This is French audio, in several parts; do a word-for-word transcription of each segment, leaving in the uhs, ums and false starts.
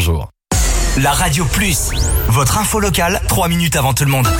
bonjour. La Radio Plus, votre info locale, trois minutes avant tout le monde.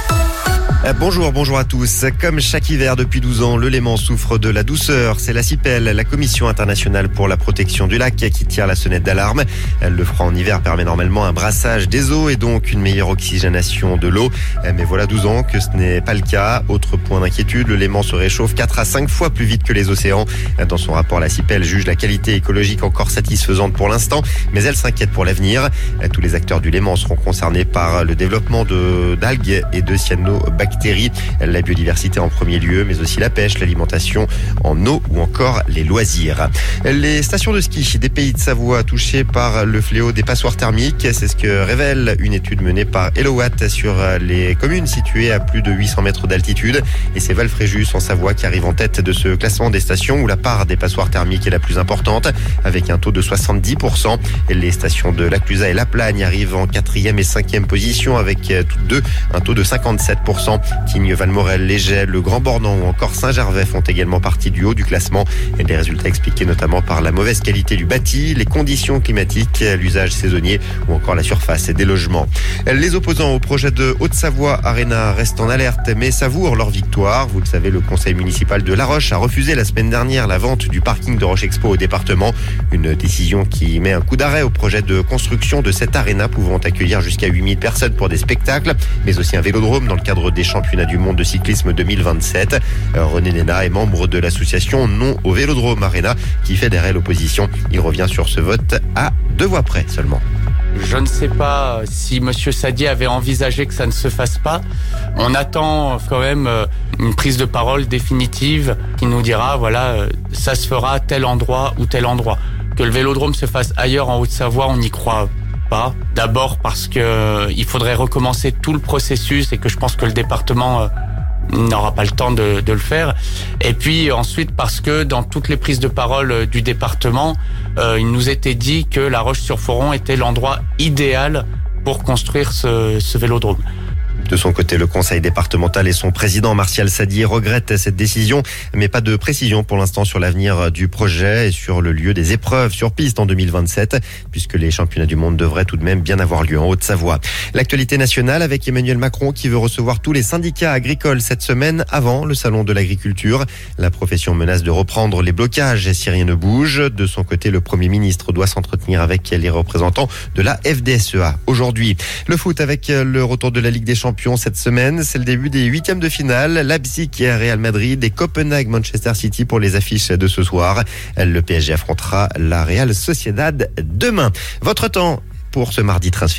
Bonjour, bonjour à tous. Comme chaque hiver depuis douze ans, le Léman souffre de la douceur. C'est la CIPEL, la Commission internationale pour la protection du lac, qui tire la sonnette d'alarme. Le froid en hiver permet normalement un brassage des eaux et donc une meilleure oxygénation de l'eau. Mais voilà douze ans que ce n'est pas le cas. Autre point d'inquiétude, le Léman se réchauffe quatre à cinq fois plus vite que les océans. Dans son rapport, la CIPEL juge la qualité écologique encore satisfaisante pour l'instant, mais elle s'inquiète pour l'avenir. Tous les acteurs du Léman seront concernés par le développement de, d'algues et de cyanobactéries. La biodiversité en premier lieu, mais aussi la pêche, l'alimentation en eau ou encore les loisirs. Les stations de ski des Pays de Savoie touchées par le fléau des passoires thermiques, c'est ce que révèle une étude menée par Elowatt sur les communes situées à plus de huit cents mètres d'altitude. Et c'est Valfréjus en Savoie qui arrive en tête de ce classement des stations où la part des passoires thermiques est la plus importante, avec un taux de soixante-dix pour cent. Les stations de La Clusaz et La Plagne arrivent en quatrième et cinquième position avec toutes deux un taux de cinquante-sept pour cent. Tignes, Valmorel, Léget, le Grand Bornand ou encore Saint-Gervais font également partie du haut du classement. Et des résultats expliqués notamment par la mauvaise qualité du bâti, les conditions climatiques, l'usage saisonnier ou encore la surface des logements. Les opposants au projet de Haute-Savoie Arena restent en alerte mais savourent leur victoire. Vous le savez, le conseil municipal de La Roche a refusé la semaine dernière la vente du parking de Roche Expo au département. Une décision qui met un coup d'arrêt au projet de construction de cette arena pouvant accueillir jusqu'à huit mille personnes pour des spectacles, mais aussi un vélodrome dans le cadre des championnats du monde de cyclisme deux mille vingt-sept. René Néna est membre de l'association Non au Vélodrome Arena qui fédérait l'opposition. Il revient sur ce vote à deux voix près seulement. Je ne sais pas si Monsieur Sadier avait envisagé que ça ne se fasse pas. On attend quand même une prise de parole définitive qui nous dira, voilà, ça se fera à tel endroit ou tel endroit. Que le vélodrome se fasse ailleurs en Haute-Savoie, on n'y croit pas. D'abord parce que il faudrait recommencer tout le processus et que je pense que le département n'aura pas le temps de, de le faire. Et puis ensuite parce que dans toutes les prises de parole du département, euh, il nous était dit que La Roche-sur-Foron était l'endroit idéal pour construire ce, ce vélodrome. De son côté, le conseil départemental et son président Martial Sadier regrettent cette décision, mais pas de précision pour l'instant sur l'avenir du projet et sur le lieu des épreuves sur piste en deux mille vingt-sept, puisque les championnats du monde devraient tout de même bien avoir lieu en Haute-Savoie. L'actualité nationale avec Emmanuel Macron qui veut recevoir tous les syndicats agricoles cette semaine avant le salon de l'agriculture. La profession menace de reprendre les blocages si rien ne bouge. De son côté, le Premier ministre doit s'entretenir avec les représentants de la F D S E A aujourd'hui. Le foot avec le retour de la Ligue des Champions cette semaine, c'est le début des huitièmes de finale. Leipzig et Real Madrid et Copenhague Manchester City pour les affiches de ce soir. Le P S G affrontera la Real Sociedad demain. Votre temps pour ce mardi transfert.